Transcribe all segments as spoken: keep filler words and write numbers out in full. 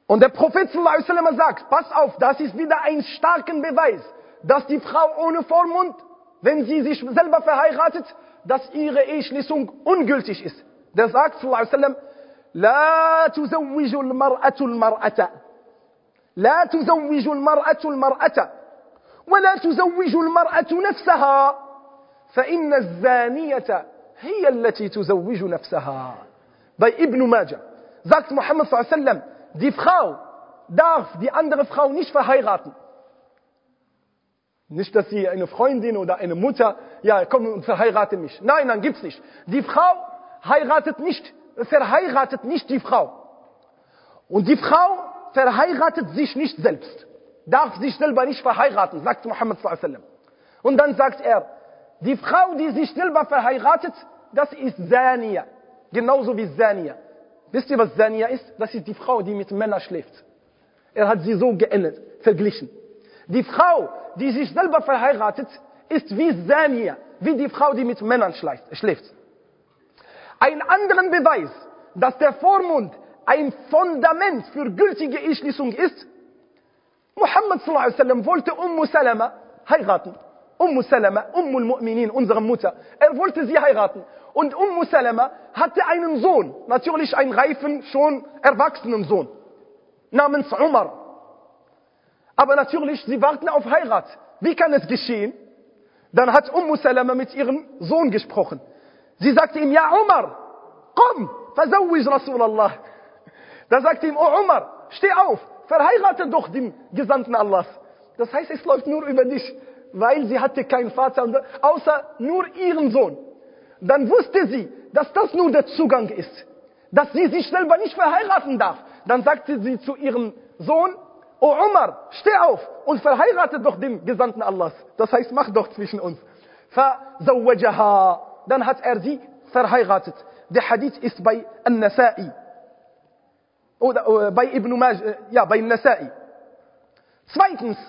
Und der Prophet sallallahu alaihi wasallam sagt, pass auf, das ist wieder ein starker Beweis, dass die Frau ohne Vormund, wenn sie sich selber verheiratet, dass ihre Eheschließung ungültig ist. Der sagt sallallahu alaihi wasallam, لا تزوج المرأة المرأة لا تزوج المرأة المرأة ولا تزوج المرأة نفسها فإن الزانية هي التي تزوج نفسها. Bei Ibn Majah sagt Muhammad sallallahu alaihi wasallam, die Frau darf die andere Frau nicht verheiraten. Nicht, dass sie eine Freundin oder eine Mutter, ja, komm und verheirate mich. Nein, nein, gibt's nicht. Die Frau heiratet nicht, verheiratet nicht die Frau. Und die Frau verheiratet sich nicht selbst. Darf sich selber nicht verheiraten, sagt Muhammad sallallahu alaihi wasallam. Und dann sagt er, die Frau, die sich selber verheiratet, das ist Zaniya. Genauso wie Zaniya. Wisst ihr, was Zaniya ist? Das ist die Frau, die mit Männern schläft. Er hat sie so geändert, verglichen. Die Frau, die sich selber verheiratet, ist wie Zaniya, wie die Frau, die mit Männern schläft. Ein anderer Beweis, dass der Vormund ein Fundament für gültige Eheschließung ist, Muhammad sallallahu alaihi wasallam wollte Ummu Salama heiraten. Ummu Salama, Ummul Mu'minin, unsere Mutter. Er wollte sie heiraten. Und Ummu Salama hatte einen Sohn, natürlich einen reifen, schon erwachsenen Sohn, namens Umar. Aber natürlich, sie warten auf Heirat. Wie kann es geschehen? Dann hat Ummu Salama mit ihrem Sohn gesprochen. Sie sagte ihm, ja Umar, komm, fazawwij Rasulallah. Da sagte ihm, oh Umar, steh auf, verheirate doch den Gesandten Allahs. Das heißt, es läuft nur über dich, weil sie hatte keinen Vater, außer nur ihren Sohn. Dann wusste sie, dass das nur der Zugang ist, dass sie sich selber nicht verheiraten darf. Dann sagte sie zu ihrem Sohn, oh Umar, steh auf und verheirate doch den Gesandten Allahs. Das heißt, mach doch zwischen uns. فَزَوَّجَهَا. Dann hat er sie verheiratet. Der Hadith ist bei An-Nasa'i. Oder äh, bei Ibn Majah, ja, bei An-Nasa'i. Zweitens,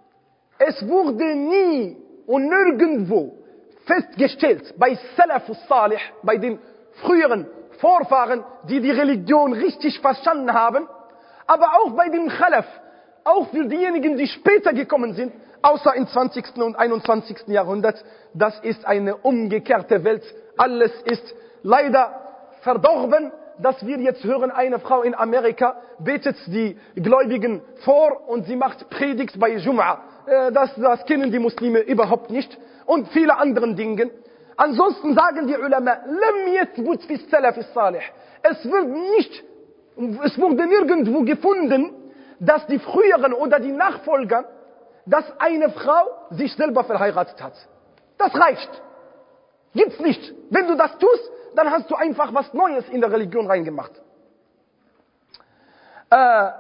es wurde nie und nirgendwo festgestellt, bei Salafus Salih, bei den früheren Vorfahren, die die Religion richtig verstanden haben, aber auch bei dem Khalaf, auch für diejenigen, die später gekommen sind, außer im zwanzigsten und einundzwanzigsten Jahrhundert, das ist eine umgekehrte Welt. Alles ist leider verdorben, dass wir jetzt hören, eine Frau in Amerika betet die Gläubigen vor und sie macht Predigt bei Jum'a. Das, das kennen die Muslime überhaupt nicht. Und viele andere Dinge. Ansonsten sagen die Ulama, lam yathbut fi salaf salih. Es wird nicht, es wurde nirgendwo gefunden, dass die früheren oder die Nachfolger, dass eine Frau sich selber verheiratet hat. Das reicht. Gibt's nicht. Wenn du das tust, dann hast du einfach was Neues in der Religion reingemacht. Äh,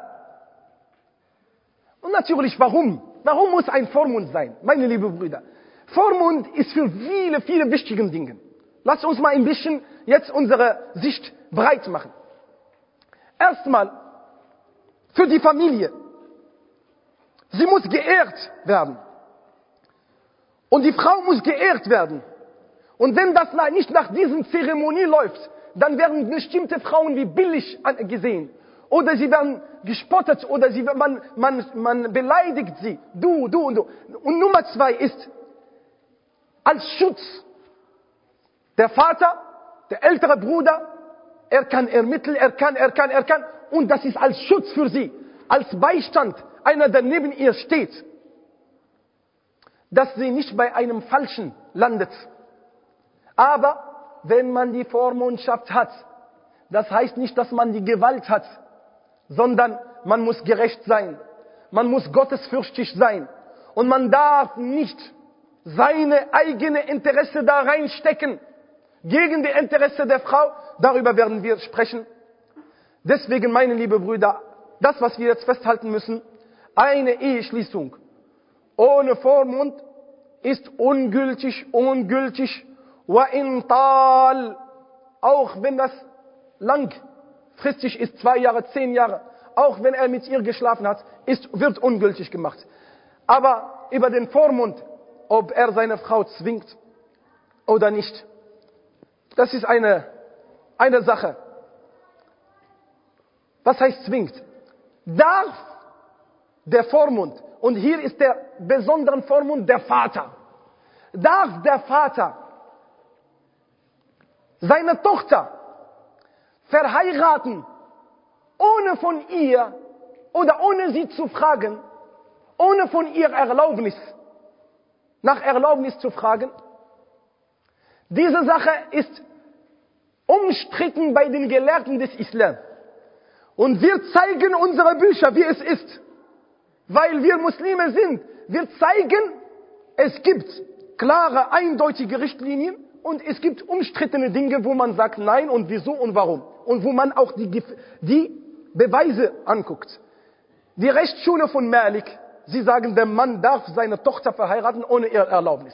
und natürlich, warum? Warum muss ein Vormund sein? Meine lieben Brüder, Vormund ist für viele, viele wichtige Dinge. Lasst uns mal ein bisschen jetzt unsere Sicht breit machen. Erstmal, für die Familie. Sie muss geehrt werden. Und die Frau muss geehrt werden. Und wenn das nicht nach diesen Zeremonie läuft, dann werden bestimmte Frauen wie billig gesehen. Oder sie werden gespottet oder sie, man, man, man beleidigt sie. Du, du und du. Und Nummer zwei ist, als Schutz. Der Vater, der ältere Bruder, er kann ermitteln, er kann, er kann, er kann. Und das ist als Schutz für sie. Als Beistand, einer, der neben ihr steht. Dass sie nicht bei einem Falschen landet. Aber wenn man die Vormundschaft hat, das heißt nicht, dass man die Gewalt hat, sondern man muss gerecht sein. Man muss gottesfürchtig sein. Und man darf nicht seine eigene Interesse da reinstecken. Gegen die Interesse der Frau. Darüber werden wir sprechen. Deswegen, meine lieben Brüder, das, was wir jetzt festhalten müssen, eine Eheschließung ohne Vormund ist ungültig, ungültig. Wa in tal, auch wenn das langfristig ist, zwei Jahre, zehn Jahre, auch wenn er mit ihr geschlafen hat, ist, wird ungültig gemacht. Aber über den Vormund, ob er seine Frau zwingt oder nicht, das ist eine, eine Sache. Was heißt zwingt? darf der Vormund, und hier ist der besondere Vormund der Vater, darf der Vater seine Tochter verheiraten, ohne von ihr oder ohne sie zu fragen, ohne von ihr Erlaubnis, nach Erlaubnis zu fragen? Diese Sache ist umstritten bei den Gelehrten des Islam. Und wir zeigen unsere Bücher, wie es ist. Weil wir Muslime sind. Wir zeigen, es gibt klare, eindeutige Richtlinien und es gibt umstrittene Dinge, wo man sagt nein und wieso und warum. Und wo man auch die, die Beweise anguckt. Die Rechtsschule von Malik, sie sagen, der Mann darf seine Tochter verheiraten ohne ihre Erlaubnis.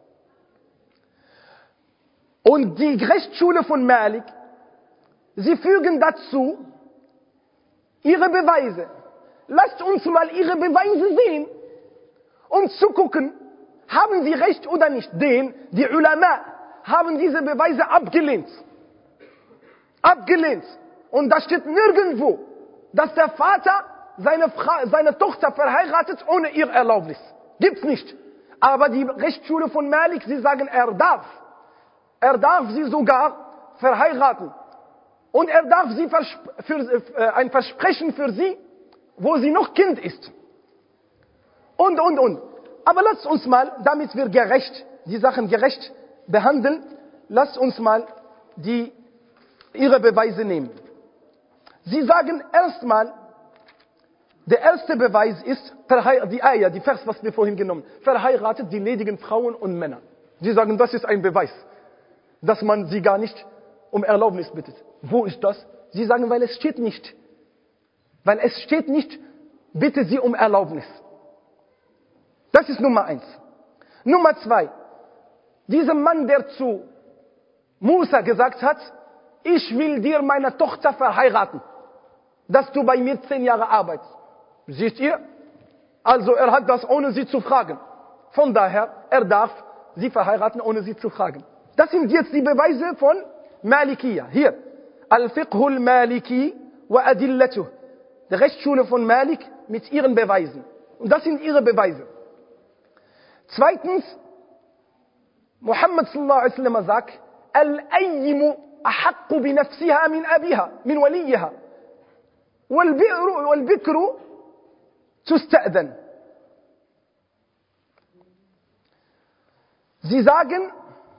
Und die Rechtsschule von Malik, sie fügen dazu ihre Beweise. Lasst uns mal ihre Beweise sehen, um zu gucken, haben sie recht oder nicht. Denn die Ulama haben diese Beweise abgelehnt. Abgelehnt. Und da steht nirgendwo, dass der Vater seine, Fra- seine Tochter verheiratet ohne ihre Erlaubnis. Gibt's nicht. Aber die Rechtsschule von Malik, sie sagen, er darf. Er darf sie sogar verheiraten. Und er darf sie versp- für, äh, ein Versprechen für sie, wo sie noch Kind ist. Und, und, und. Aber lasst uns mal, damit wir gerecht, die Sachen gerecht behandeln, lasst uns mal die, ihre Beweise nehmen. Sie sagen erstmal, der erste Beweis ist, die Ayah, die Vers, was wir vorhin genommen haben, verheiratet die ledigen Frauen und Männer. Sie sagen, das ist ein Beweis, dass man sie gar nicht um Erlaubnis bittet. Wo ist das? Sie sagen, weil es steht nicht. Weil es steht nicht, bitte sie um Erlaubnis. Das ist Nummer eins. Nummer zwei. Dieser Mann, der zu Musa gesagt hat, ich will dir meine Tochter verheiraten, dass du bei mir zehn Jahre arbeitest. Seht ihr? Also er hat das ohne sie zu fragen. Von daher, er darf sie verheiraten, ohne sie zu fragen. Das sind jetzt die Beweise von Malikiya. Hier. Al-Fiqhul Maliki wa Adillatuh. Die Rechtsschule von Malik mit ihren Beweisen. Und das sind ihre Beweise. Zweitens, Muhammad sallallahu alaihi wasallam sagt, Al-Ayyimu ahaqqu bi nafsiha min abiha, min waliyiha. Wal-Bikru tusta'dan. Sie sagen,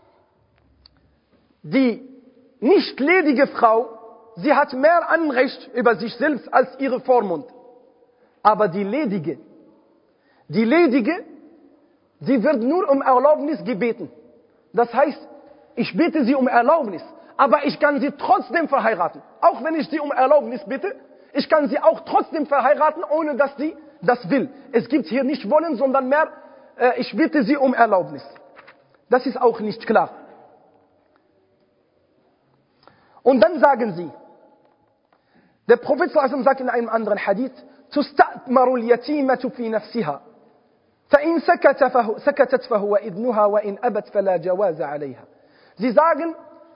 die nicht ledige Frau, sie hat mehr Anrecht über sich selbst als ihre Vormund. Aber die Ledige, die Ledige, sie wird nur um Erlaubnis gebeten. Das heißt, ich bitte sie um Erlaubnis, aber ich kann sie trotzdem verheiraten. Auch wenn ich sie um Erlaubnis bitte, ich kann sie auch trotzdem verheiraten, ohne dass sie das will. Es gibt hier nicht wollen, sondern mehr, äh, ich bitte sie um Erlaubnis. Das ist auch nicht klar. Und dann sagen sie, der Prophet sallallahu alaihi wasallam sagt in einem anderen Hadith, تُسْتَأْمَرُ الْيَتِيمَةُ فِي نَفْسِهَا فَإِنْ سَكَتَتْ فَهُوَ إِذْنُهَا وَإِنْ أَبَتْ فَلَا جَوَازَ عَلَيْهَا. Sie sagen,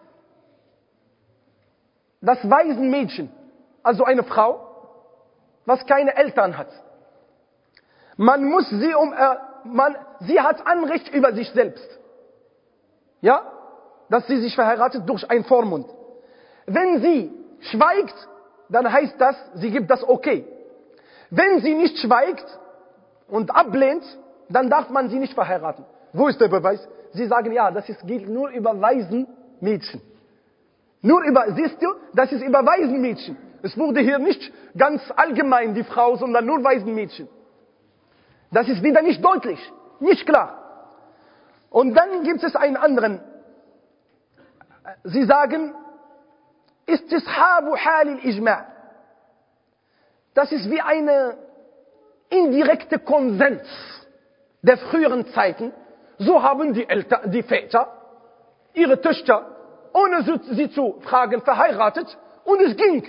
das Waisenmädchen, also eine Frau, was keine Eltern hat, man muss sie um, äh, man, sie hat Anrecht über sich selbst. Ja? Dass sie sich verheiratet durch einen Vormund. Wenn sie schweigt, dann heißt das, sie gibt das okay. Wenn sie nicht schweigt und ablehnt, dann darf man sie nicht verheiraten. Wo ist der Beweis? Sie sagen, ja, das ist, gilt nur über Waisenmädchen. Nur über, siehst du, das ist über Waisenmädchen. Es wurde hier nicht ganz allgemein die Frau, sondern nur Waisenmädchen. Das ist wieder nicht deutlich, nicht klar. Und dann gibt es einen anderen. Sie sagen, Istishabu halil ijma'. Das ist wie eine indirekte Konsens der früheren Zeiten. So haben die Eltern, die Väter ihre Töchter, ohne sie zu fragen, verheiratet und es ging.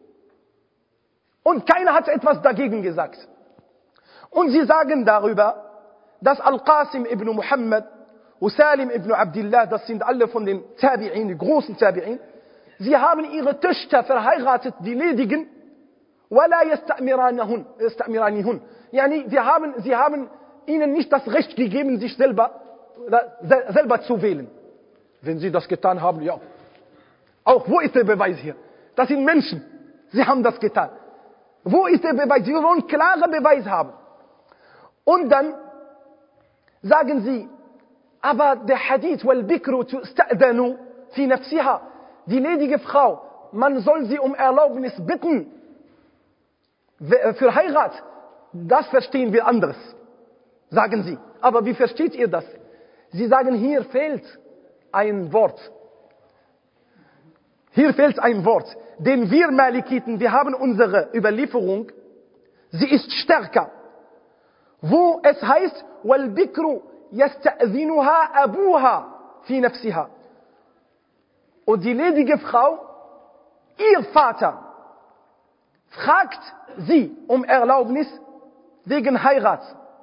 Und keiner hat etwas dagegen gesagt. Und sie sagen darüber, dass Al-Qasim ibn Muhammad und Salim ibn Abdullah, das sind alle von den Tabi'in, die großen Tabi'in, sie haben ihre Töchter verheiratet, die Ledigen, وَلَا يَسْتَأْمِرَانِهُنْ يَسْتَأْمِرَانِهُنْ Yani, wir haben, sie haben ihnen nicht das Recht gegeben, sich selber, selber zu wählen. Wenn sie das getan haben, ja. Auch, wo ist der Beweis hier? Das sind Menschen. Sie haben das getan. Wo ist der Beweis? Wir wollen klare Beweis haben. Und dann sagen sie, aber der Hadith, وَالْبِكْرُ تُسْتَأْذَنُ فِي نَفْسِهَا, die ledige Frau, man soll sie um Erlaubnis bitten für Heirat. Das verstehen wir anderes, sagen sie. Aber wie versteht ihr das? Sie sagen, hier fehlt ein Wort. Hier fehlt ein Wort. Denn wir Malikiten, wir haben unsere Überlieferung, sie ist stärker. Wo es heißt, وَالْبِكْرُ يَسْتَأْذِنُهَا أَبُوهَا فِي نَفْسِهَا. Und die ledige Frau, ihr Vater, fragt sie um Erlaubnis wegen Heirat.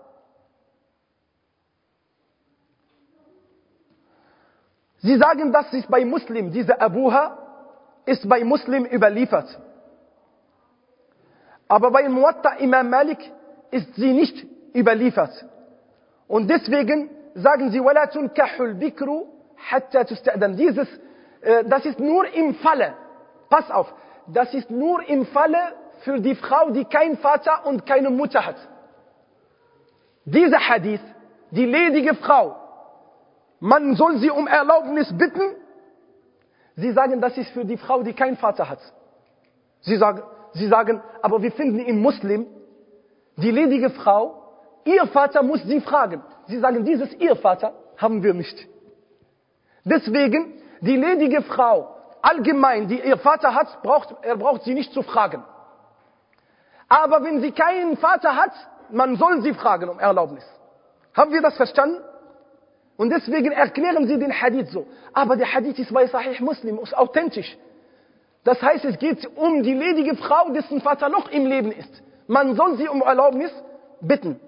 Sie sagen, das ist bei Muslim, diese Abuha ist bei Muslim überliefert. Aber bei Muwatta Imam Malik ist sie nicht überliefert. Und deswegen sagen sie, وَلَا تُنْكَحُ الْبِكْرُ حَتَّى تُسْتَأْذَنْ. Dieses, äh, das ist nur im Falle, pass auf, das ist nur im Falle für die Frau, die keinen Vater und keine Mutter hat. Dieser Hadith, die ledige Frau, man soll sie um Erlaubnis bitten. Sie sagen, das ist für die Frau, die keinen Vater hat. Sie sagen, sie sagen, aber wir finden im Muslim, die ledige Frau, ihr Vater muss sie fragen. Sie sagen, dieses ihr Vater haben wir nicht. Deswegen, die ledige Frau, allgemein, die ihr Vater hat, braucht, er braucht sie nicht zu fragen. Aber wenn sie keinen Vater hat, man soll sie fragen um Erlaubnis. Haben wir das verstanden? Und deswegen erklären sie den Hadith so. Aber der Hadith ist bei Sahih Muslim, ist authentisch. Das heißt, es geht um die ledige Frau, dessen Vater noch im Leben ist. Man soll sie um Erlaubnis bitten.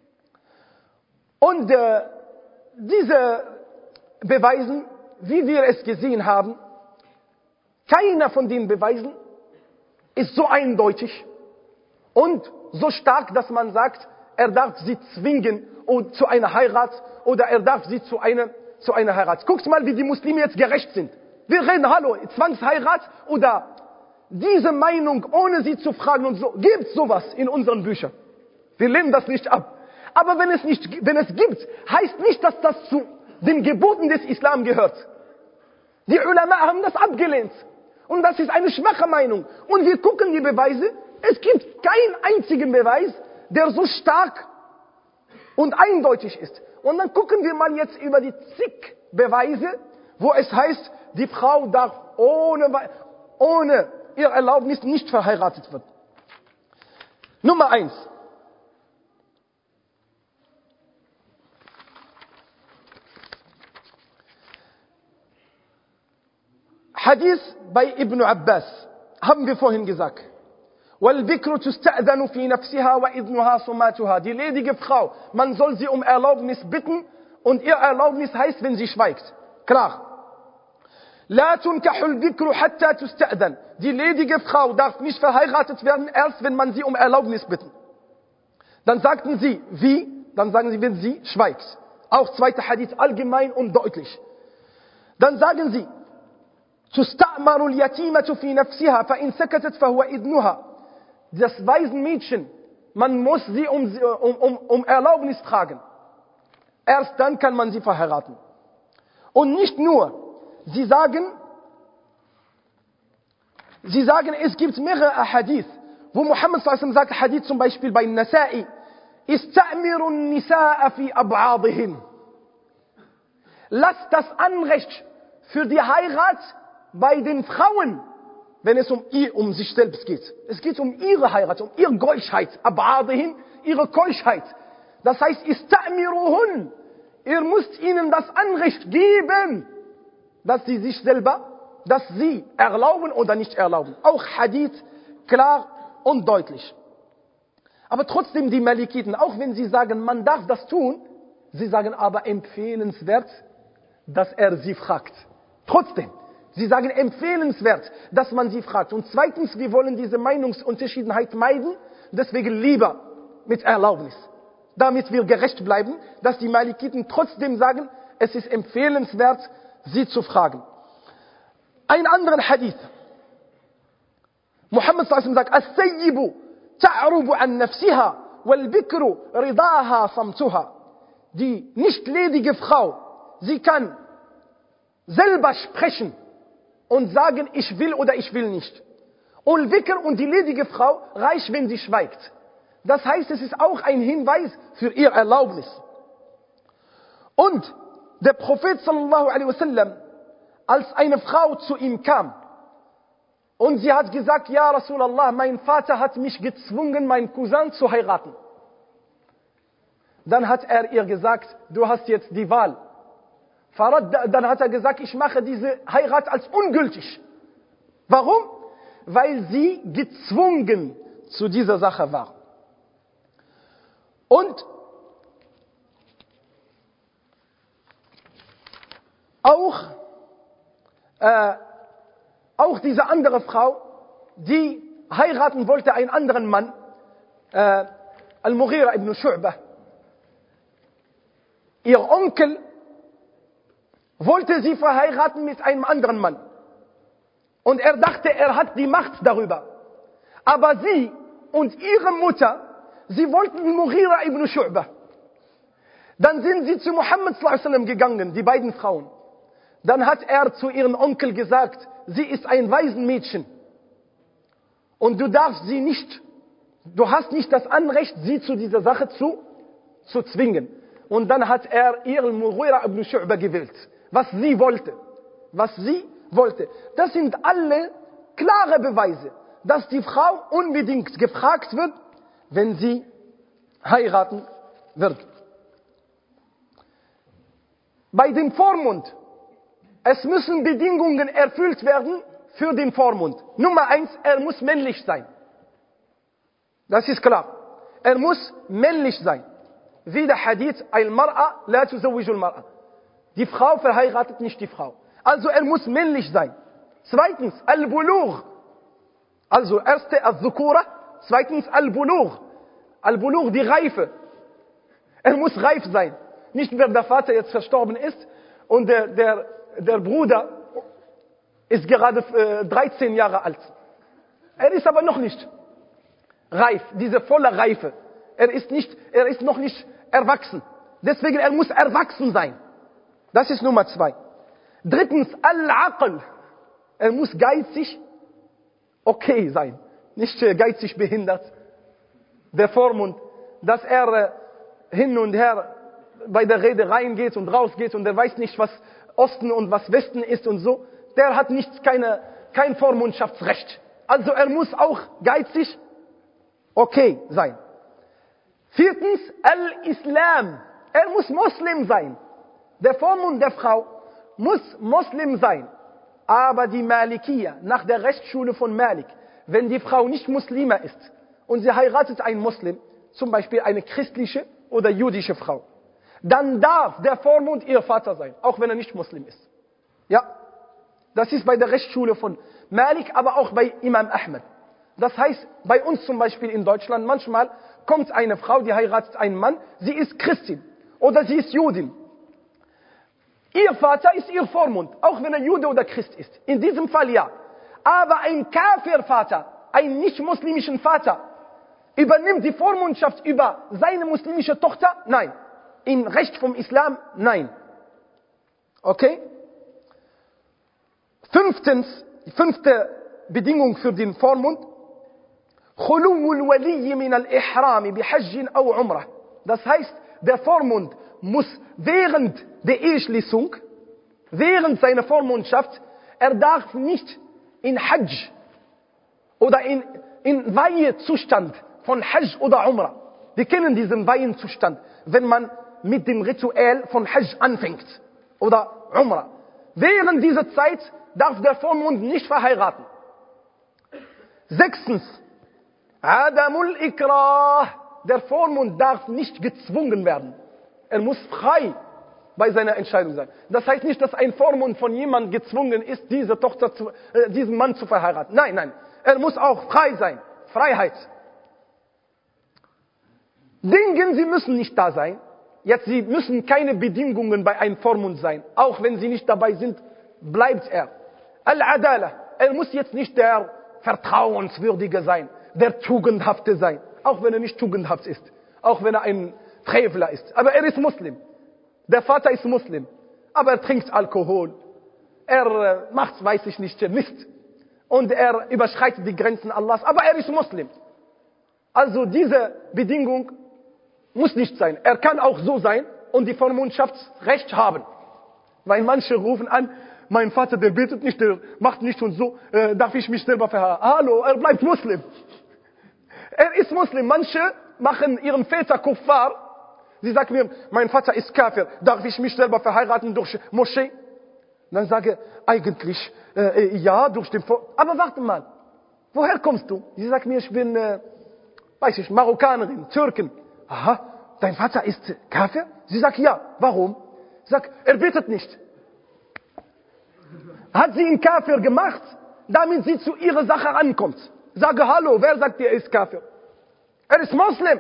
Und äh, diese Beweisen, wie wir es gesehen haben, keiner von den Beweisen ist so eindeutig und so stark, dass man sagt, er darf sie zwingen zu einer Heirat oder er darf sie zu einer, zu einer Heirat. Guckt mal, wie die Muslime jetzt gerecht sind. Wir reden, hallo, Zwangsheirat oder diese Meinung, ohne sie zu fragen und so. Gibt sowas in unseren Büchern. Wir lehnen das nicht ab. Aber wenn es nicht, wenn es gibt, heißt nicht, dass das zu den Geboten des Islam gehört. Die Ulama haben das abgelehnt. Und das ist eine schwache Meinung. Und wir gucken die Beweise. Es gibt keinen einzigen Beweis, der so stark und eindeutig ist. Und dann gucken wir mal jetzt über die zig Beweise, wo es heißt, die Frau darf ohne, ohne ihr Erlaubnis nicht verheiratet werden. Nummer eins. Hadith bei Ibn Abbas, haben wir vorhin gesagt. وَالْبِكْرُ تُسْتَأْذَنُ فِي نَفْسِهَا وَإِذْنُهَا صُمَاتُهَا. Die ledige Frau, man soll sie um Erlaubnis bitten und ihr Erlaubnis heißt, wenn sie schweigt. Klar. لَا تُنْكَحُ الْبِكْرُ حَتَّى تُسْتَأْذَنْ. Die ledige Frau darf nicht verheiratet werden, erst wenn man sie um Erlaubnis bitten. Dann sagten sie, wie? Dann sagen sie, wenn sie schweigt. Auch zweiter Hadith, allgemein und deutlich. Dann sagen sie, تُسْتَأْمَرُ الْيَتِيمَةُ فِي نَفْسِهَا فَإِنْ سَكَتَتْ فَهُوَ إِذْنُهَا. Das Waisenmädchen, man muss sie um, um, um, um Erlaubnis fragen. Erst dann kann man sie verheiraten. Und nicht nur, sie sagen, sie sagen, es gibt mehrere Hadith, wo Muhammad sallallahu alaihi wasallam sagt, Hadith zum Beispiel bei Nasa'i, ista'miru an-nisaa fi ab'adihim. Lasst das Anrecht für die Heirat bei den Frauen, wenn es um, ihr, um sich selbst geht. Es geht um ihre Heirat, um ihre Keuschheit. Ab'adihim, ihre Keuschheit. Das heißt, ista'miruhun. Ihr müsst ihnen das Anrecht geben, dass sie sich selber, dass sie erlauben oder nicht erlauben. Auch Hadith, klar und deutlich. Aber trotzdem die Malikiten, auch wenn sie sagen, man darf das tun, sie sagen aber empfehlenswert, dass er sie fragt. Trotzdem, Sie sagen empfehlenswert, dass man sie fragt. Und zweitens, wir wollen diese Meinungsunterschiedenheit meiden, deswegen lieber mit Erlaubnis. Damit wir gerecht bleiben, dass die Malikiten trotzdem sagen, es ist empfehlenswert, sie zu fragen. Ein anderen Hadith. Muhammad sallallahu alaihi wasallam sagt, As-Sayyibu ta'rubu an nafsiha wal bikru ridaha samtuha. Die nicht ledige Frau, sie kann selber sprechen und sagen, ich will oder ich will nicht. Und Bikr und die ledige Frau reicht, wenn sie schweigt. Das heißt, es ist auch ein Hinweis für ihr Erlaubnis. Und der Prophet sallallahu alaihi wasallam, als eine Frau zu ihm kam und sie hat gesagt, ja Rasulallah, mein Vater hat mich gezwungen, meinen Cousin zu heiraten. Dann hat er ihr gesagt, du hast jetzt die Wahl. Dann hat er gesagt, ich mache diese Heirat als ungültig. Warum? Weil sie gezwungen zu dieser Sache war. Und auch, äh, auch diese andere Frau, die heiraten wollte einen anderen Mann, äh, Al-Mughira ibn Shu'bah. Ihr Onkel wollte sie verheiraten mit einem anderen Mann. Und er dachte, er hat die Macht darüber. Aber sie und ihre Mutter, sie wollten Mughira ibn Shu'bah. Dann sind sie zu Muhammad sallallahu alaihi wasallam gegangen, die beiden Frauen. Dann hat er zu ihrem Onkel gesagt, sie ist ein Waisenmädchen. Und du darfst sie nicht, du hast nicht das Anrecht, sie zu dieser Sache zu, zu zwingen. Und dann hat er ihren Mughira ibn Shu'bah gewählt. Was sie wollte. Was sie wollte. Das sind alle klare Beweise, dass die Frau unbedingt gefragt wird, wenn sie heiraten wird. Bei dem Vormund. Es müssen Bedingungen erfüllt werden für den Vormund. Nummer eins, er muss männlich sein. Das ist klar. Er muss männlich sein. Wie der Hadith, Al-Mar'a la tuzawwiju al-Mar'a. Die Frau verheiratet nicht die Frau. Also er muss männlich sein. Zweitens, Al-Bulugh. Also erste Al-Dhukura, zweitens Al-Bulugh. Al-Bulugh, die Reife. Er muss reif sein. Nicht, wenn der Vater jetzt verstorben ist und der, der, der Bruder ist gerade äh, dreizehn Jahre alt. Er ist aber noch nicht reif, diese volle Reife. Er ist, nicht, er ist noch nicht erwachsen. Deswegen, er muss erwachsen sein. Das ist Nummer zwei. Drittens, Al-Aql. Er muss geizig okay sein. Nicht äh, geizig behindert. Der Vormund, dass er äh, hin und her bei der Rede reingeht und rausgeht und er weiß nicht, was Osten und was Westen ist und so. Der hat nicht, keine, kein Vormundschaftsrecht. Also er muss auch geizig okay sein. Viertens, Al-Islam. Er muss Muslim sein. Der Vormund der Frau muss Muslim sein. Aber die Malikiya, nach der Rechtsschule von Malik, wenn die Frau nicht Muslima ist und sie heiratet einen Muslim, zum Beispiel eine christliche oder jüdische Frau, dann darf der Vormund ihr Vater sein, auch wenn er nicht Muslim ist. Ja, das ist bei der Rechtsschule von Malik, aber auch bei Imam Ahmed. Das heißt, bei uns zum Beispiel in Deutschland, manchmal kommt eine Frau, die heiratet einen Mann, sie ist Christin oder sie ist Judin. Ihr Vater ist ihr Vormund, auch wenn er Jude oder Christ ist. In diesem Fall ja. Aber ein Kafir-Vater, ein nicht-muslimischen Vater, übernimmt die Vormundschaft über seine muslimische Tochter? Nein. Im Recht vom Islam? Nein. Okay? Fünftens, die fünfte Bedingung für den Vormund. خلو الولي من الإحرام بحج أو عمرة. Das heißt, der Vormund muss während der Eheschließung, während seiner Vormundschaft, er darf nicht in Hajj oder in, in Weihezustand von Hajj oder Umrah. Wir kennen diesen Weihenzustand, wenn man mit dem Ritual von Hajj anfängt oder Umrah. Während dieser Zeit darf der Vormund nicht verheiraten. Sechstens, Adamul Ikrah. Der Vormund darf nicht gezwungen werden. Er muss frei bei seiner Entscheidung sein. Das heißt nicht, dass ein Vormund von jemandem gezwungen ist, diese Tochter zu, äh, diesen Mann zu verheiraten. Nein, nein. Er muss auch frei sein. Freiheit. Dinge, sie müssen nicht da sein. Jetzt, sie müssen keine Bedingungen bei einem Vormund sein. Auch wenn sie nicht dabei sind, bleibt er. Al-Adala. Er muss jetzt nicht der Vertrauenswürdige sein, der Tugendhafte sein. Auch wenn er nicht tugendhaft ist. Auch wenn er ein Frevler ist. Aber er ist Muslim. Der Vater ist Muslim. Aber er trinkt Alkohol. Er äh, macht, weiß ich nicht, Mist. Und er überschreitet die Grenzen Allahs. Aber er ist Muslim. Also diese Bedingung muss nicht sein. Er kann auch so sein und die Vormundschaftsrecht haben. Weil manche rufen an, mein Vater, der betet nicht, der macht nicht und so, äh, darf ich mich selber verheiraten? Hallo, er bleibt Muslim. Er ist Muslim. Manche machen ihren Väter Kuffar. Sie sagen mir, mein Vater ist Kafir, darf ich mich selber verheiraten durch Moschee? Dann sage eigentlich, äh, ja, durch den Vor... Aber warte mal, woher kommst du? Sie sagt mir, ich bin, äh, weiß ich, Marokkanerin, Türkin. Aha, dein Vater ist Kafir? Sie sagt, ja, warum? Sie sagt, er betet nicht. Hat sie ihn Kafir gemacht, damit sie zu ihrer Sache rankommt. Sage, hallo, wer sagt dir, er ist Kafir? Er ist Muslim.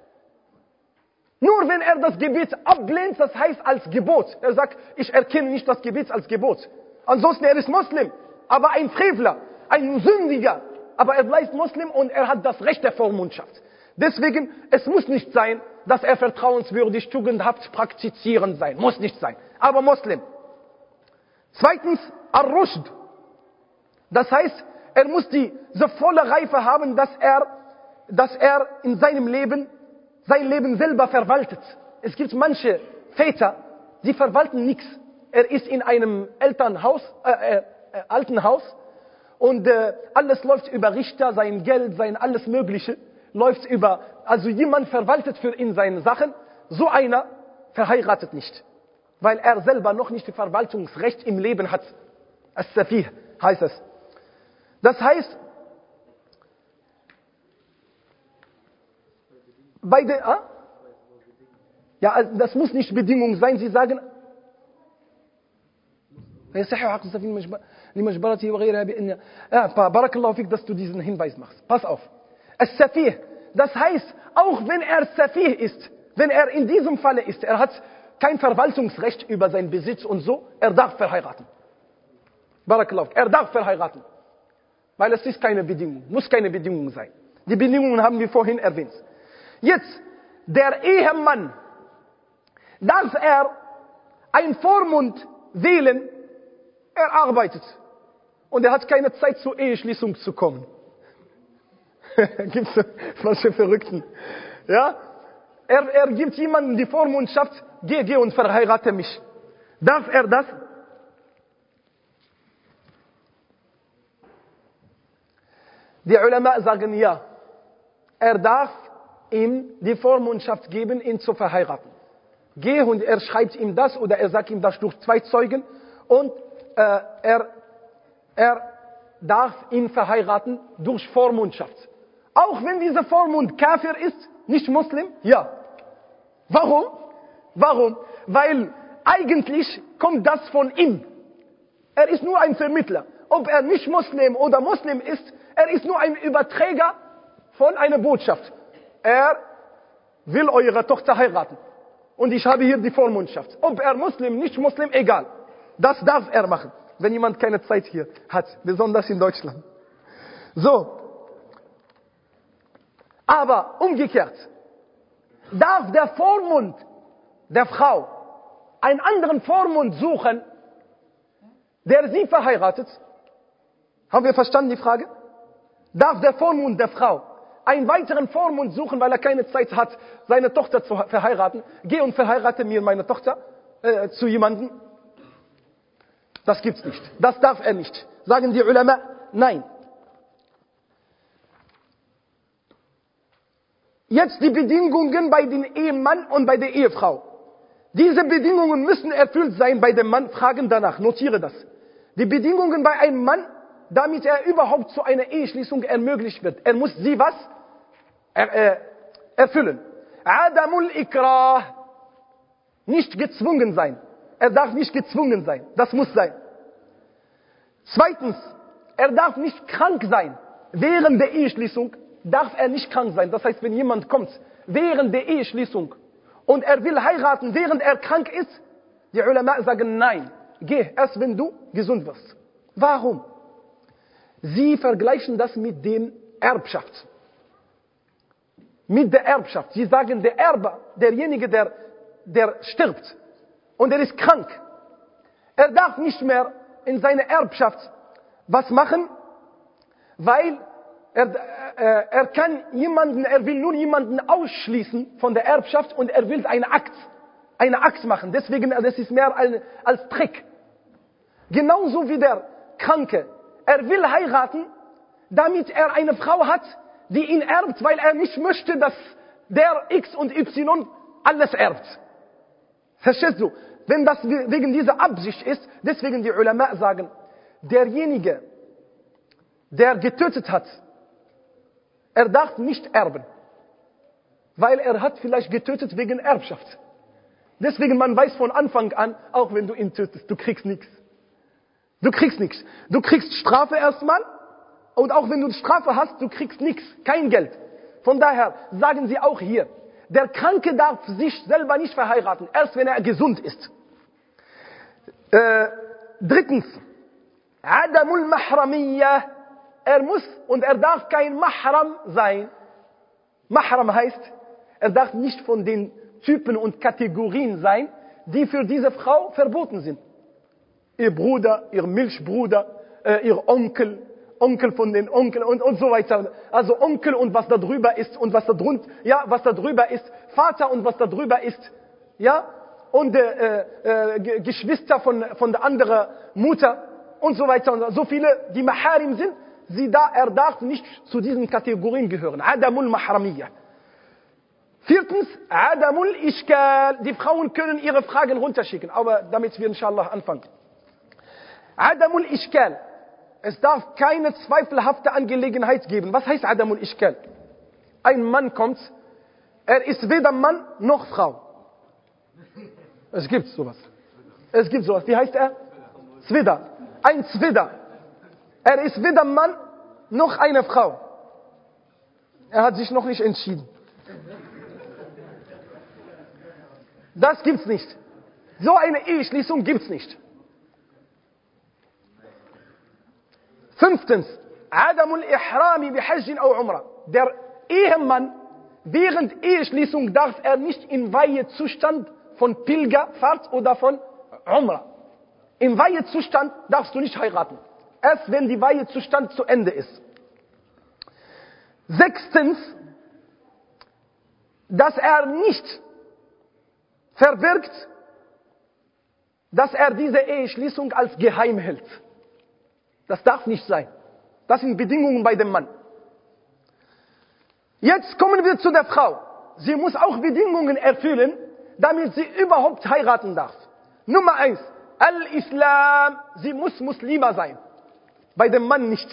Nur wenn er das Gebet ablehnt, das heißt als Gebot. Er sagt, ich erkenne nicht das Gebet als Gebot. Ansonsten, er ist Muslim. Aber ein Frevler, ein Sündiger. Aber er bleibt Muslim und er hat das Recht der Vormundschaft. Deswegen, es muss nicht sein, dass er vertrauenswürdig, tugendhaft praktizieren sein. Muss nicht sein. Aber Muslim. Zweitens, Ar-Rushd. Das heißt, er muss diese volle Reife haben, dass er, dass er in seinem Leben sein Leben selber verwaltet. Es gibt manche Väter, die verwalten nichts. Er ist in einem Elternhaus, äh, äh, alten Haus und äh, alles läuft über Richter, sein Geld, sein alles Mögliche läuft über. Also jemand verwaltet für ihn seine Sachen. So einer verheiratet nicht, weil er selber noch nicht das Verwaltungsrecht im Leben hat. As-Safih heißt es. Das heißt, bei der, ah? Ja, also das muss nicht Bedingung sein. Sie sagen, Barakallahu fik, dass du diesen Hinweis machst. Pass auf. As-Safih. Das heißt, auch wenn er Safih ist, wenn er in diesem Falle ist, er hat kein Verwaltungsrecht über seinen Besitz und so, er darf verheiraten. Barakallahu fik. Er darf verheiraten. Weil es ist keine Bedingung, muss keine Bedingung sein. Die Bedingungen haben wir vorhin erwähnt. Jetzt, der Ehemann, darf er einen Vormund wählen, er arbeitet. Und er hat keine Zeit zur Eheschließung zu kommen. Gibt's manche Verrückten. Ja? Er, er gibt jemandem die Vormundschaft, geh, geh und verheirate mich. Darf er das? Die Ulama sagen ja. Er darf ihm die Vormundschaft geben, ihn zu verheiraten. Geh und er schreibt ihm das oder er sagt ihm das durch zwei Zeugen und äh, er, er darf ihn verheiraten durch Vormundschaft. Auch wenn dieser Vormund Kafir ist, nicht Muslim, ja. Warum? Warum? Weil eigentlich kommt das von ihm. Er ist nur ein Vermittler. Ob er nicht Muslim oder Muslim ist, er ist nur ein Überträger von einer Botschaft. Er will eure Tochter heiraten. Und ich habe hier die Vormundschaft. Ob er Muslim, nicht Muslim, egal. Das darf er machen, wenn jemand keine Zeit hier hat. Besonders in Deutschland. So. Aber umgekehrt. Darf der Vormund der Frau einen anderen Vormund suchen, der sie verheiratet? Haben wir verstanden die Frage? Darf der Vormund der Frau einen weiteren Vormund suchen, weil er keine Zeit hat, seine Tochter zu verheiraten? Geh und verheirate mir meine Tochter äh, zu jemandem. Das gibt's nicht. Das darf er nicht. Sagen die Ulama, nein. Jetzt die Bedingungen bei dem Ehemann und bei der Ehefrau. Diese Bedingungen müssen erfüllt sein bei dem Mann. Fragen danach, notiere das. Die Bedingungen bei einem Mann, damit er überhaupt zu einer Eheschließung ermöglicht wird. Er muss sie was? Er, äh, erfüllen. Adamul Ikrah. nicht gezwungen sein. Er darf nicht gezwungen sein. Das muss sein. Zweitens, er darf nicht krank sein. Während der Eheschließung darf er nicht krank sein. Das heißt, wenn jemand kommt während der Eheschließung und er will heiraten, während er krank ist, die Ulama sagen nein. Geh erst, wenn du gesund wirst. Warum? Sie vergleichen das mit dem Erbschaft. Mit der Erbschaft. Sie sagen, der Erbe, derjenige, der, der stirbt und er ist krank, er darf nicht mehr in seiner Erbschaft was machen, weil er, äh, er kann jemanden, er will nur jemanden ausschließen von der Erbschaft und er will eine Akt, eine Akt machen. Deswegen, das ist mehr ein, als Trick. Genauso wie der Kranke. Er will heiraten, damit er eine Frau hat, die ihn erbt, weil er nicht möchte, dass der X und Y alles erbt. Verstehst du? Wenn das wegen dieser Absicht ist, deswegen die Ulama sagen, derjenige, der getötet hat, er darf nicht erben. Weil er hat vielleicht getötet wegen Erbschaft. Deswegen, man weiß von Anfang an, auch wenn du ihn tötest, du kriegst nichts. Du kriegst nichts. Du kriegst Strafe erstmal und auch wenn du Strafe hast, du kriegst nichts, kein Geld. Von daher sagen sie auch hier, der Kranke darf sich selber nicht verheiraten, erst wenn er gesund ist. Äh, drittens, Adamul Mahramiyya, er muss und er darf kein Mahram sein. Mahram heißt, er darf nicht von den Typen und Kategorien sein, die für diese Frau verboten sind. Ihr Bruder, ihr Milchbruder, äh, ihr Onkel, Onkel von den Onkeln und, und so weiter. Also Onkel und was da drüber ist und was da drunter, ja, was da drüber ist, Vater und was da drüber ist, ja, und äh, äh, Geschwister von, von der anderen Mutter und so weiter. Und so viele, die Maharim sind, sie da, er darf nicht zu diesen Kategorien gehören. Adamul Mahramiyya. Viertens, Adamul Ishkal. Die Frauen können ihre Fragen runterschicken, aber damit wir inshallah anfangen. Adamul Ishkal. Es darf keine zweifelhafte Angelegenheit geben. Was heißt Adamul Ishkal? Ein Mann kommt, er ist weder Mann noch Frau. Es gibt sowas. Es gibt sowas. Wie heißt er? Zwidder. Ein Zwidder. Er ist weder Mann noch eine Frau. Er hat sich noch nicht entschieden. Das gibt's nicht. So eine Eheschließung gibt's nicht. Fünftens, Adamul Ihrami bi Hajjin aw Umrah. Der Ehemann während Eheschließung darf er nicht im Weihezustand von Pilgerfahrt oder von Umrah. Im Weihezustand darfst du nicht heiraten. Erst wenn die Weihezustand zu Ende ist. Sechstens, dass er nicht verbirgt, dass er diese Eheschließung als geheim hält. Das darf nicht sein. Das sind Bedingungen bei dem Mann. Jetzt kommen wir zu der Frau. Sie muss auch Bedingungen erfüllen, damit sie überhaupt heiraten darf. Nummer eins, Al-Islam. Sie muss Muslima sein. Bei dem Mann nicht.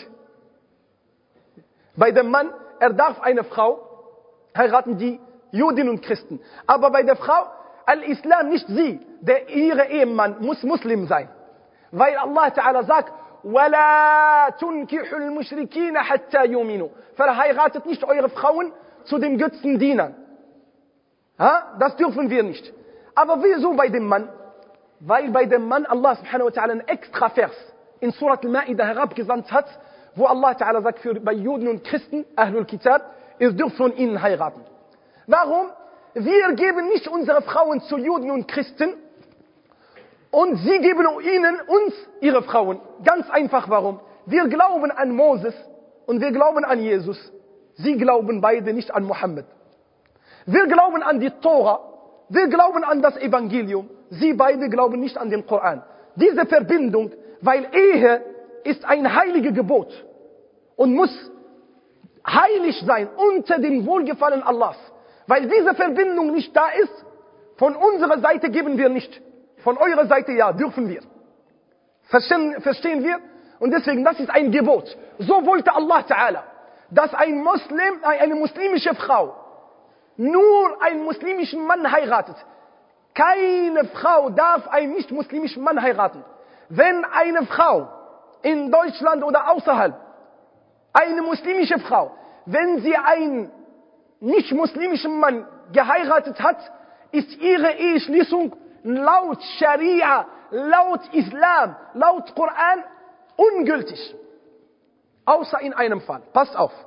Bei dem Mann, er darf eine Frau heiraten, die Juden und Christen. Aber bei der Frau, Al-Islam, nicht sie. Der, ihre Ehemann muss Muslim sein. Weil Allah Ta'ala sagt, وَلَا تُنْكِحُوا الْمُشْرِكِينَ حَتَّى يُؤْمِنُوا. Verheiratet nicht eure Frauen zu den Götzendienern. Ha? Das dürfen wir nicht. Aber wieso bei dem Mann? Weil bei dem Mann Allah subhanahu wa ta'ala einen extra Vers in Surat al-Ma'idah herabgesandt hat, wo Allah Ta'ala sagt, für, bei Juden und Christen, Ahlul Kitab, ihr dürft von ihnen heiraten. Warum? Wir geben nicht unsere Frauen zu Juden und Christen und sie geben ihnen uns ihre Frauen. Ganz einfach warum? Wir glauben an Moses und wir glauben an Jesus. Sie glauben beide nicht an Mohammed. Wir glauben an die Tora. Wir glauben an das Evangelium. Sie beide glauben nicht an den Koran. Diese Verbindung, weil Ehe ist ein heiliges Gebot und muss heilig sein unter dem Wohlgefallen Allahs. Weil diese Verbindung nicht da ist, von unserer Seite geben wir nicht. Von eurer Seite ja, dürfen wir. Verstehen, verstehen wir? Und deswegen, das ist ein Gebot. So wollte Allah Ta'ala, dass ein Muslim, eine muslimische Frau nur einen muslimischen Mann heiratet. Keine Frau darf einen nicht-muslimischen Mann heiraten. Wenn eine Frau in Deutschland oder außerhalb, eine muslimische Frau, wenn sie einen nicht-muslimischen Mann geheiratet hat, ist ihre Eheschließung laut Scharia, laut Islam, laut Koran ungültig. Außer in einem Fall. Passt auf.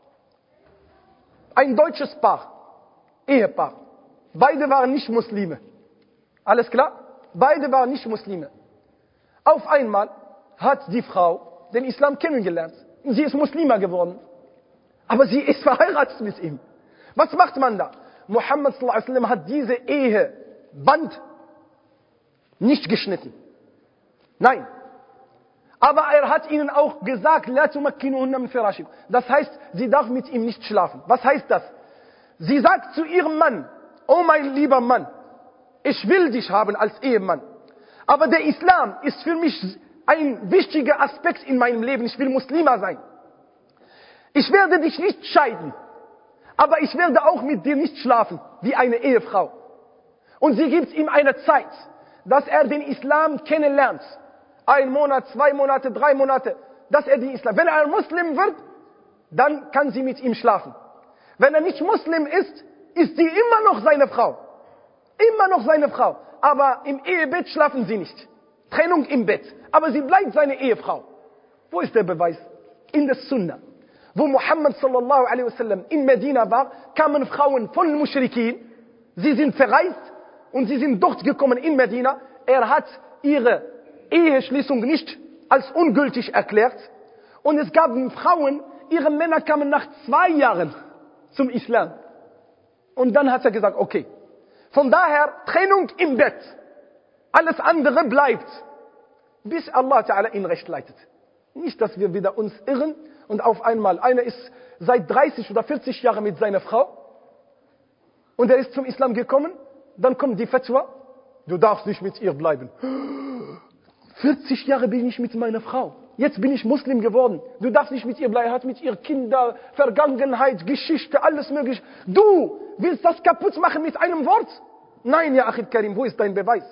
Ein deutsches Paar, Ehepaar. Beide waren nicht Muslime. Alles klar? Beide waren nicht Muslime. Auf einmal hat die Frau den Islam kennengelernt. Sie ist Muslima geworden. Aber sie ist verheiratet mit ihm. Was macht man da? Muhammad sallallahu alaihi wasallam hat diese Eheband nicht geschnitten. Nein. Aber er hat ihnen auch gesagt, La tumakkinuhunna min firashikum. Das heißt, sie darf mit ihm nicht schlafen. Was heißt das? Sie sagt zu ihrem Mann, oh mein lieber Mann, ich will dich haben als Ehemann. Aber der Islam ist für mich ein wichtiger Aspekt in meinem Leben. Ich will Muslima sein. Ich werde dich nicht scheiden. Aber ich werde auch mit dir nicht schlafen, wie eine Ehefrau. Und sie gibt ihm eine Zeit, dass er den Islam kennenlernt. Ein Monat, zwei Monate, drei Monate, dass er den Islam. Wenn er ein Muslim wird, dann kann sie mit ihm schlafen. Wenn er nicht Muslim ist, ist sie immer noch seine Frau. Immer noch seine Frau. Aber im Ehebett schlafen sie nicht. Trennung im Bett. Aber sie bleibt seine Ehefrau. Wo ist der Beweis? In der Sunna. Wo Muhammad sallallahu alaihi wasallam in Medina war, kamen Frauen von Mushrikin. Sie sind verreist und sie sind dort gekommen in Medina. Er hat ihre Eheschließung nicht als ungültig erklärt. Und es gab Frauen, ihre Männer kamen nach zwei Jahren zum Islam. Und dann hat er gesagt, okay. Von daher Trennung im Bett. Alles andere bleibt. Bis Allah Ta'ala ihn recht leitet. Nicht, dass wir wieder uns irren und auf einmal, einer ist seit dreißig oder vierzig Jahren mit seiner Frau und er ist zum Islam gekommen, dann kommt die Fatwa, du darfst nicht mit ihr bleiben. vierzig Jahre bin ich mit meiner Frau. Jetzt bin ich Muslim geworden. Du darfst nicht mit ihr bleiben. Er hat mit ihr Kinder, Vergangenheit, Geschichte, alles mögliche. Du willst das kaputt machen mit einem Wort? Nein, ja Achid Karim, wo ist dein Beweis?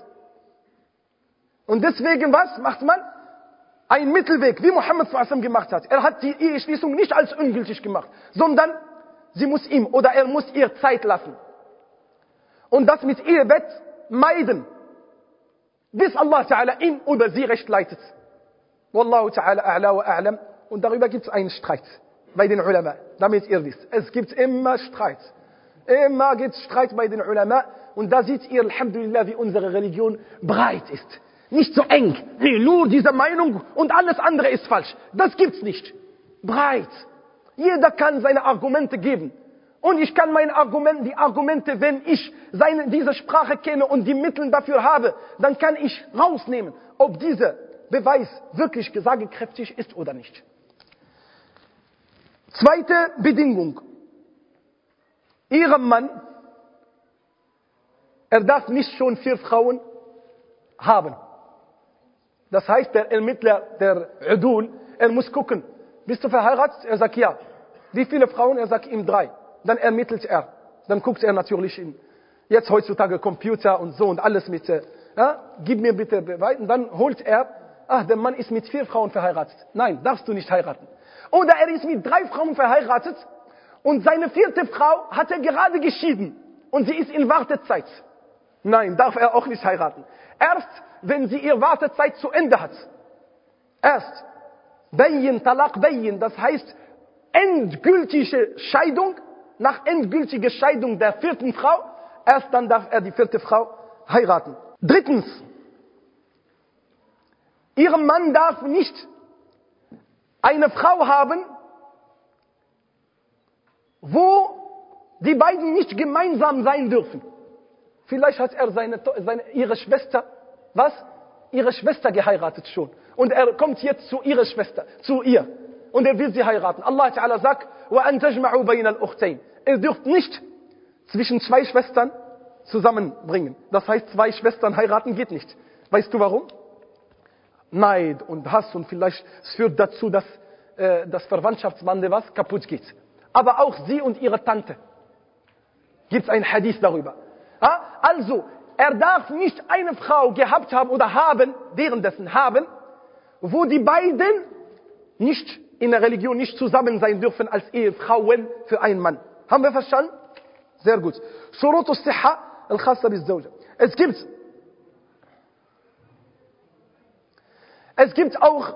Und deswegen, was macht man? Ein Mittelweg, wie Muhammad sallallahu alaihi wasallam gemacht hat. Er hat die Eheschließung nicht als ungültig gemacht, sondern sie muss ihm oder er muss ihr Zeit lassen. Und das mit Ehebett meiden. Bis Allah Ta'ala ihn oder sie recht leitet. Wallahu Ta'ala a'la wa a'lam. Und darüber gibt es einen Streit bei den Ulama, damit ihr wisst. Es gibt immer Streit. Immer gibt es Streit bei den Ulama. Und da seht ihr, Alhamdulillah, wie unsere Religion breit ist. Nicht so eng. Nee, nur diese Meinung und alles andere ist falsch. Das gibt's nicht. Breit. Jeder kann seine Argumente geben. Und ich kann meine Argumente, die Argumente, wenn ich seine, diese Sprache kenne und die Mittel dafür habe, dann kann ich rausnehmen, ob dieser Beweis wirklich gesagekräftig ist oder nicht. Zweite Bedingung. Ihr Mann, er darf nicht schon vier Frauen haben. Das heißt, der Ermittler, der Udul, er muss gucken, bist du verheiratet? Er sagt ja. Wie viele Frauen? Er sagt ihm drei. Dann ermittelt er. Dann guckt er natürlich in, jetzt heutzutage Computer und so und alles mit, ja, gib mir bitte Beweis. Und dann holt er, ach, der Mann ist mit vier Frauen verheiratet. Nein, darfst du nicht heiraten. Oder er ist mit drei Frauen verheiratet und seine vierte Frau hat er gerade geschieden und sie ist in Wartezeit. Nein, darf er auch nicht heiraten. Erst, wenn sie ihre Wartezeit zu Ende hat. Erst, Bayyin, Talaq Bayyin, das heißt, endgültige Scheidung, nach endgültiger Scheidung der vierten Frau, erst dann darf er die vierte Frau heiraten. Drittens, ihr Mann darf nicht eine Frau haben, wo die beiden nicht gemeinsam sein dürfen. Vielleicht hat er seine, seine, ihre Schwester, was? Ihre Schwester geheiratet schon. Und er kommt jetzt zu ihrer Schwester, zu ihr. Und er will sie heiraten. Allah Ta'ala sagt, وَأَن تَجْمَعُوا بَيْنَ الْأُخْتَيْنِ. Er dürft nicht zwischen zwei Schwestern zusammenbringen. Das heißt, zwei Schwestern heiraten geht nicht. Weißt du warum? Neid und Hass und vielleicht es führt dazu, dass äh, das Verwandtschaftsbande was kaputt geht. Aber auch sie und ihre Tante. Gibt es ein Hadith darüber. Ha? Also, er darf nicht eine Frau gehabt haben oder haben, währenddessen haben, wo die beiden nicht in der Religion nicht zusammen sein dürfen als Ehefrauen für einen Mann. Haben wir verstanden? Sehr gut. شروط الصحة الخاصة بالزوجة. Es gibt, es gibt auch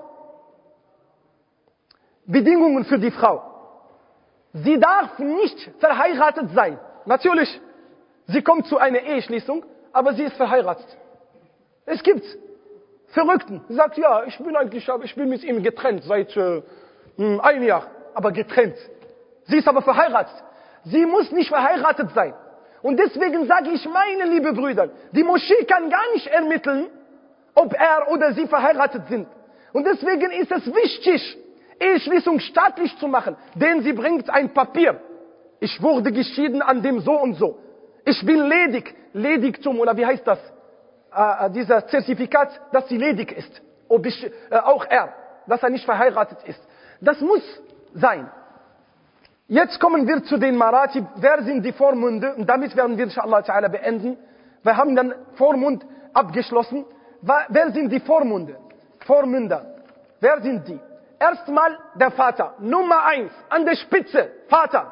Bedingungen für die Frau. Sie darf nicht verheiratet sein. Natürlich, sie kommt zu einer Eheschließung, aber sie ist verheiratet. Es gibt Verrückten, die sagt, ja, ich bin eigentlich, ich bin mit ihm getrennt seit äh, einem Jahr, aber getrennt. Sie ist aber verheiratet. Sie muss nicht verheiratet sein. Und deswegen sage ich, meine liebe Brüder, die Moschee kann gar nicht ermitteln, ob er oder sie verheiratet sind. Und deswegen ist es wichtig, Eheschließung staatlich zu machen, denn sie bringt ein Papier. Ich wurde geschieden an dem so und so. Ich bin ledig. Ledigtum, oder wie heißt das? Äh, dieser Zertifikat, dass sie ledig ist. Ob ich, äh, auch er, dass er nicht verheiratet ist. Das muss sein. Jetzt kommen wir zu den Maratib. Wer sind die Vormunde? Und damit werden wir inshallah ta'ala beenden. Wir haben dann Vormund abgeschlossen. Wer sind die Vormunde? Vormünder. Wer sind die? Erstmal der Vater. Nummer eins. An der Spitze. Vater.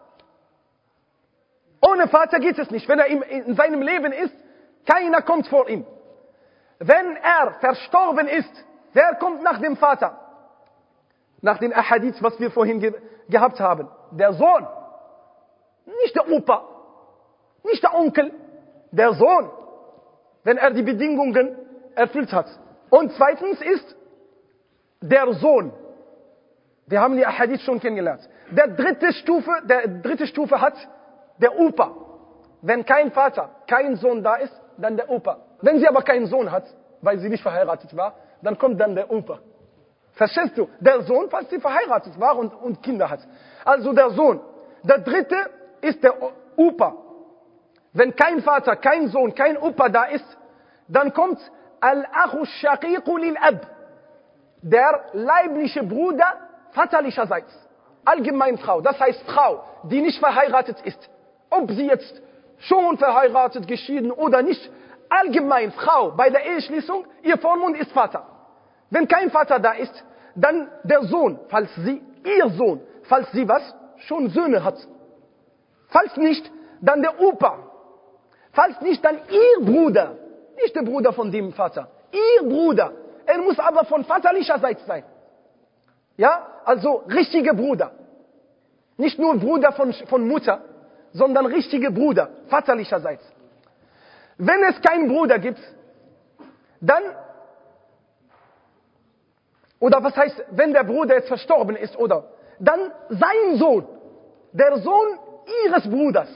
Ohne Vater geht es nicht. Wenn er in seinem Leben ist, keiner kommt vor ihm. Wenn er verstorben ist, wer kommt nach dem Vater? Nach den Ahadith, was wir vorhin ge- gehabt haben. Der Sohn. Nicht der Opa. Nicht der Onkel. Der Sohn. Wenn er die Bedingungen erfüllt hat. Und zweitens ist der Sohn. Wir haben die Ahadith schon kennengelernt. Der dritte Stufe, der dritte Stufe hat der Opa. Wenn kein Vater, kein Sohn da ist, dann der Opa. Wenn sie aber keinen Sohn hat, weil sie nicht verheiratet war, dann kommt dann der Opa. Verstehst du? Der Sohn, falls sie verheiratet war und, und Kinder hat. Also der Sohn. Der dritte ist der Opa. Wenn kein Vater, kein Sohn, kein Opa da ist, dann kommt Al-Akhu Shaqiqu lil-Ab. Der leibliche Bruder vaterlicherseits. Allgemein Frau. Das heißt Frau, die nicht verheiratet ist. Ob sie jetzt schon verheiratet, geschieden oder nicht. Allgemein Frau bei der Eheschließung, ihr Vormund ist Vater. Wenn kein Vater da ist, dann der Sohn, falls sie, ihr Sohn, falls sie was, schon Söhne hat. Falls nicht, dann der Opa. Falls nicht, dann ihr Bruder. Nicht der Bruder von dem Vater. Ihr Bruder. Er muss aber von vaterlicherseits sein. Ja, also richtige Bruder. Nicht nur Bruder von, von Mutter, sondern richtige Bruder, vaterlicherseits. Wenn es keinen Bruder gibt, dann, oder was heißt, wenn der Bruder jetzt verstorben ist, oder, dann sein Sohn, der Sohn ihres Bruders.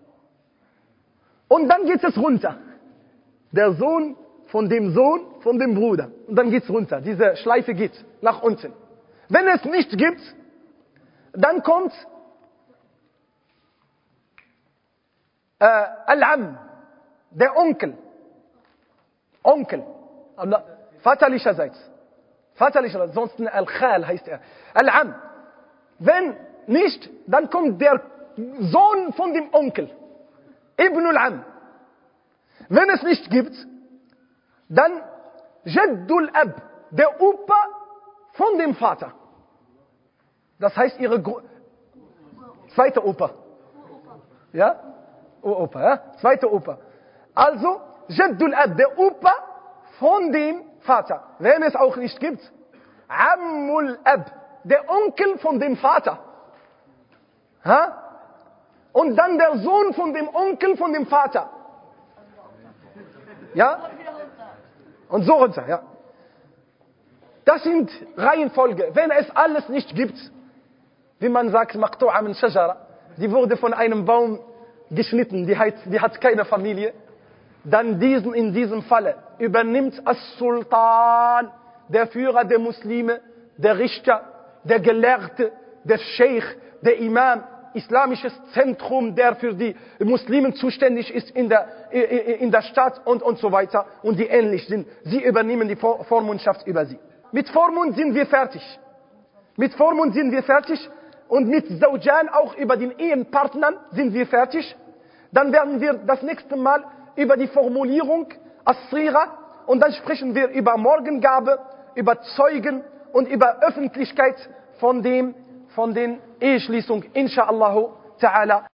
Und dann geht es runter. Der Sohn von dem Sohn von dem Bruder. Und dann geht's runter. Diese Schleife geht nach unten. Wenn es nicht gibt, dann kommt äh, Al-Am, der Onkel. Onkel. Vaterlicherseits. Vaterlicherseits. Sonst Al-Khal heißt er. Al-Am. Wenn nicht, dann kommt der Sohn von dem Onkel. Ibn al-Am. Wenn es nicht gibt, dann Jaddul Ab, der Opa von dem Vater. Das heißt ihre Gro- zweite Opa. Ja? Opa, ja? Zweite Opa. Also Jaddul Ab, der Opa von dem Vater. Wenn es auch nicht gibt, Ammul Ab, der Onkel von dem Vater. Ha? Und dann der Sohn von dem Onkel von dem Vater. Ja? Und so runter, ja. Das sind Reihenfolge. Wenn es alles nicht gibt, wie man sagt, Maqtu'a min Shajara, die wurde von einem Baum geschnitten, die hat, die hat keine Familie, dann diesen, in diesem Falle übernimmt As-Sultan, der Führer der Muslime, der Richter, der Gelehrte, der Sheikh, der Imam, islamisches Zentrum, der für die Muslimen zuständig ist in der, in der Stadt und, und so weiter und die ähnlich sind. Sie übernehmen die Vor- Vormundschaft über sie. Mit Vormund sind wir fertig. Mit Vormund sind wir fertig und mit Zawjan auch über den Ehepartnern sind wir fertig. Dann werden wir das nächste Mal über die Formulierung As-Sira und dann sprechen wir über Morgengabe, über Zeugen und über Öffentlichkeit von dem, von den Eheschließungen, inshallah ta'ala.